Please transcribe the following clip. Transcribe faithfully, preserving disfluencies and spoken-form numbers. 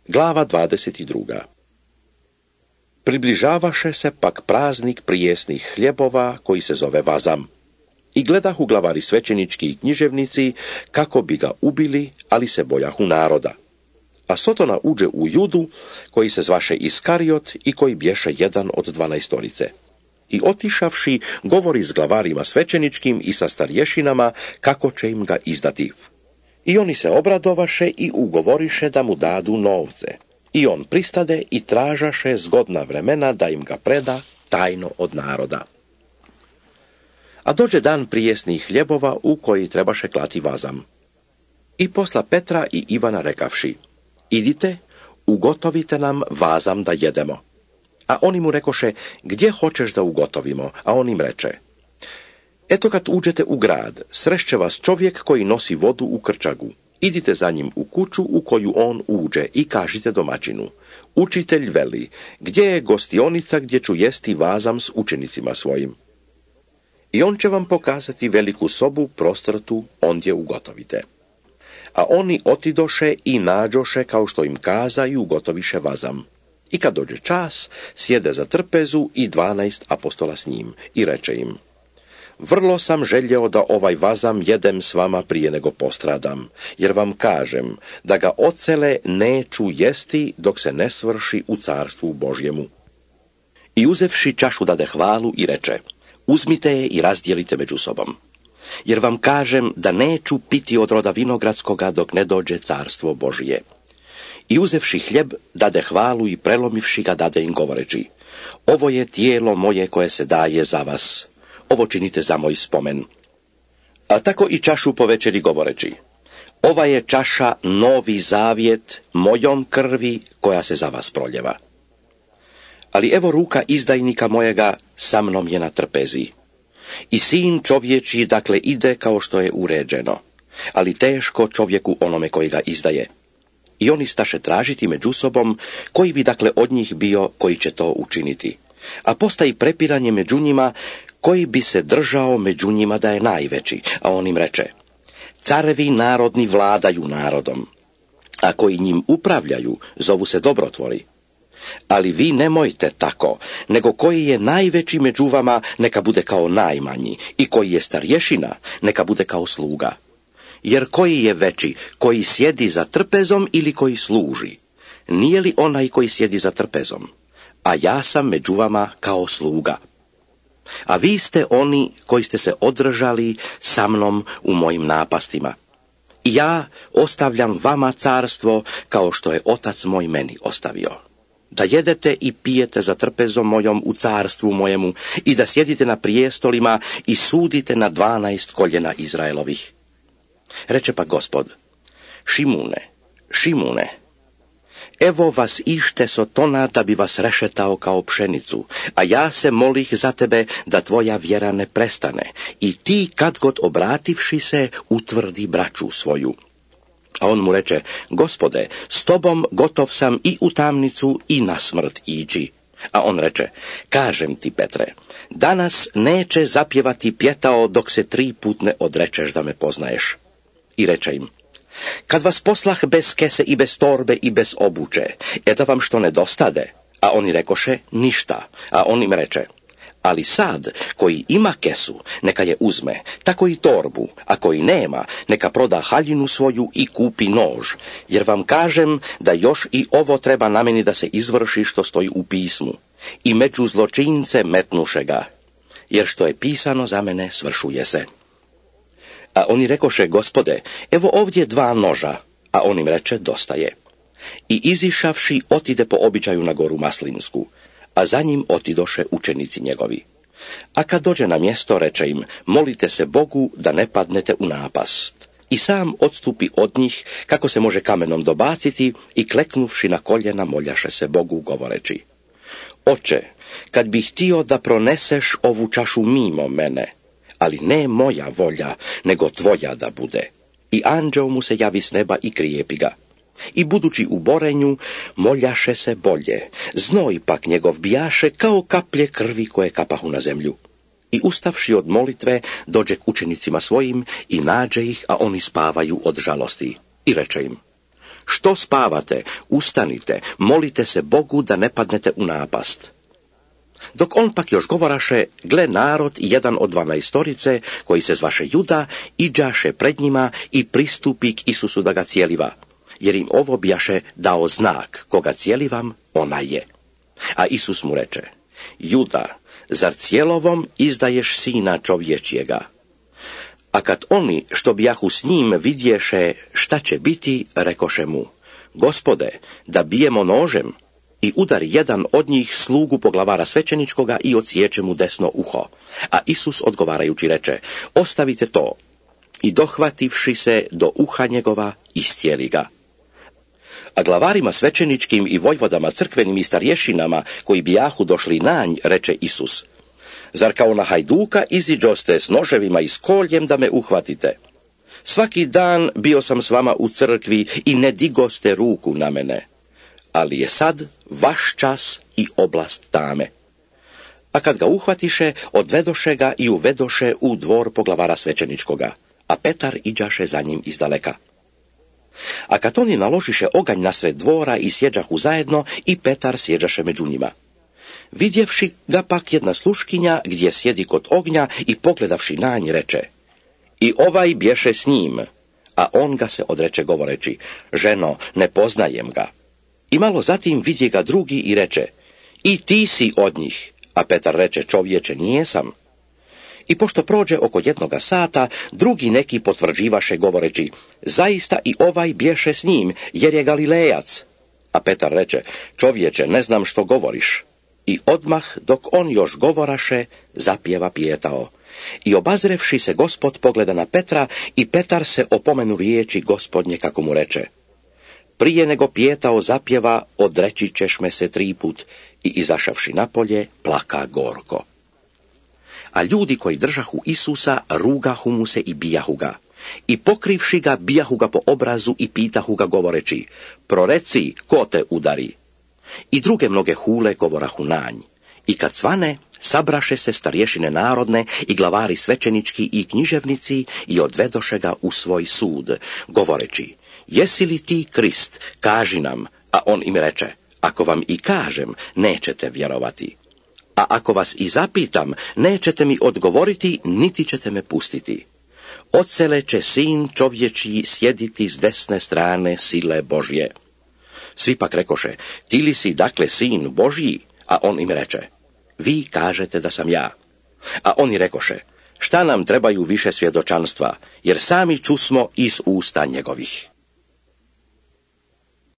Glava dvadeset druga. Približavaše se pak praznik prijesnih hljebova, koji se zove Vazam. I gledahu glavari svećenički i književnici, kako bi ga ubili, ali se bojahu naroda. A Sotona uđe u Judu, koji se zvaše Iskariot i koji bješe jedan od dvanaestorice. I otišavši, govori s glavarima svećeničkim i sa starješinama, kako će im ga izdati. I oni se obradovaše i ugovoriše da mu dadu novce. I on pristade i tražaše zgodna vremena da im ga preda tajno od naroda. A dođe dan prijesnih hljebova u koji trebaše klati Vazam. I posla Petra i Ivana rekavši: idite, ugotovite nam Vazam da jedemo. A oni mu rekoše: gdje hoćeš da ugotovimo? A on im reče: eto, kad uđete u grad, srešće vas čovjek koji nosi vodu u krčagu. Idite za njim u kuću u koju on uđe i kažite domaćinu: učitelj veli, gdje je gostionica gdje ću jesti Vazam s učenicima svojim? I on će vam pokazati veliku sobu prostrtu, ondje ugotovite. A oni otidoše i nađoše kao što im kaza i ugotoviše Vazam. I kad dođe čas, sjede za trpezu i dvanaest apostola s njim i reče im: vrlo sam željeo da ovaj Vazam jedem s vama prije nego postradam, jer vam kažem da ga ocele neću jesti dok se ne svrši u carstvu Božjemu. I uzevši čašu dade hvalu i reče: uzmite je i razdijelite među sobom, jer vam kažem da neću piti od roda vinogradskoga dok ne dođe carstvo Božije. I uzevši hljeb, dade hvalu i prelomivši ga, dade im govoreći: ovo je tijelo moje koje se daje za vas. Ovo činite za moj spomen. A tako i čašu po večeri govoreći: ova je čaša novi zavjet mojom krvi koja se za vas proljeva. Ali evo ruka izdajnika mojega sa mnom je na trpezi. I sin čovječiji dakle ide kao što je uređeno, ali teško čovjeku onome koji ga izdaje. I oni staše tražiti među sobom koji bi dakle od njih bio koji će to učiniti. A postaji prepiranje među njima koji bi se držao među njima da je najveći. A on im reče: carevi narodni vladaju narodom, a koji njim upravljaju zovu se dobrotvori. Ali vi nemojte tako, nego koji je najveći među vama neka bude kao najmanji, i koji je starješina neka bude kao sluga. Jer koji je veći, koji sjedi za trpezom ili koji služi? Nije li onaj koji sjedi za trpezom? A ja sam među vama kao sluga. A vi ste oni koji ste se održali sa mnom u mojim napastima. I ja ostavljam vama carstvo kao što je otac moj meni ostavio. Da jedete i pijete za trpezom mojom u carstvu mojemu i da sjedite na prijestolima i sudite na dvanaest koljena Izraelovih. Reče pa Gospod: Šimune, Šimune, evo vas ište Sotona da bi vas rešetao kao pšenicu, a ja se molih za tebe da tvoja vjera ne prestane i ti kad god obrativši se utvrdi braću svoju. A on mu reče: Gospode, s tobom gotov sam i u tamnicu i na smrt ići. A on reče: kažem ti, Petre, danas neće zapjevati pjetao dok se tri put ne odrečeš da me poznaješ. I reče im: kad vas poslah bez kese i bez torbe i bez obuče, eta vam što nedostade? A oni rekoše: ništa. A on im reče: ali sad, koji ima kesu, neka je uzme, tako i torbu, a koji nema, neka proda haljinu svoju i kupi nož, jer vam kažem da još i ovo treba na meni da se izvrši što stoji u pismu. I među zločince metnuše ga, jer što je pisano za mene svršuje se. A oni rekoše: Gospode, evo ovdje dva noža. A on im reče: dosta je. I izišavši otide po običaju na goru Maslinsku, a za njim otidoše učenici njegovi. A kad dođe na mjesto, reče im: molite se Bogu da ne padnete u napast. I sam odstupi od njih, kako se može kamenom dobaciti, i kleknuvši na koljena moljaše se Bogu, govoreći: Oče, kad bih htio da proneseš ovu čašu mimo mene, ali ne moja volja, nego tvoja da bude. I anđeo mu se javi s neba i krijepi ga. I budući u borenju, moljaše se bolje. Znoj pak njegov bijaše kao kaplje krvi koje kapahu na zemlju. I ustavši od molitve, dođe k učenicima svojim i nađe ih, a oni spavaju od žalosti. I reče im: Što spavate? Ustanite, molite se Bogu da ne padnete u napast. Dok on pak još govoraše, gle narod jedan od dvanaestorice, koji se zvaše Juda, iđaše pred njima i pristupi k Isusu da ga cijeliva, jer im ovo bijaše dao znak, koga cijelivam, ona je. A Isus mu reče, Juda, zar cijelovom izdaješ sina čovječjega? A kad oni, što bijahu s njim, vidješe šta će biti, rekoše mu, Gospode, da bijemo nožem? I udari jedan od njih slugu poglavara svećeničkoga i odsječe mu desno uho. A Isus odgovarajući reče, ostavite to. I dohvativši se do uha njegova, iscijeli ga. A glavarima svećeničkim i vojvodama crkvenim i starješinama, koji bijahu došli na nj, reče Isus, zar kao na hajduka iziđoste s noževima i s koljem da me uhvatite? Svaki dan bio sam s vama u crkvi i ne digoste ruku na mene. Ali je sad vaš čas i oblast tame. A kad ga uhvatiše, odvedoše ga i uvedoše u dvor poglavara svećeničkoga, a Petar iđaše za njim izdaleka. A kad oni naložiše oganj na sred dvora i sjeđahu zajedno, i Petar sjeđaše među njima. Vidjevši ga pak jedna sluškinja, gdje sjedi kod ognja, i pogledavši na nj, reče, i ovaj bješe s njim, a on ga se odreče govoreći, ženo, ne poznajem ga. I malo zatim vidje ga drugi i reče, i ti si od njih, a Petar reče, čovječe, nijesam. I pošto prođe oko jednoga sata, drugi neki potvrđivaše govoreći, zaista i ovaj bješe s njim, jer je Galilejac. A Petar reče, čovječe, ne znam što govoriš. I odmah, dok on još govoraše, zapjeva pijetao. I obazrevši se Gospod pogleda na Petra, i Petar se opomenu riječi Gospodnje kako mu reče, prije nego pijetao zapjeva, odreći ćeš me se tri put, i izašavši napolje, plaka gorko. A ljudi koji držahu Isusa, rugahu mu se i bijahu ga. I pokrivši ga, bijahu ga po obrazu i pitahu ga govoreći, proreci, ko te udari? I druge mnoge hule govorahu nanj. I kad svane, sabraše se starješine narodne i glavari svećenički i književnici i odvedoše ga u svoj sud, govoreći, jesi li ti Krist, kaži nam, a on im reče, ako vam i kažem, nećete vjerovati. A ako vas i zapitam, nećete mi odgovoriti, niti ćete me pustiti. Odsele će sin čovječji sjediti s desne strane sile Božje. Svi pak rekoše, ti li si dakle sin Božji? A on im reče, vi kažete da sam ja. A oni rekoše, šta nam trebaju više svjedočanstva, jer sami čusmo iz usta njegovih.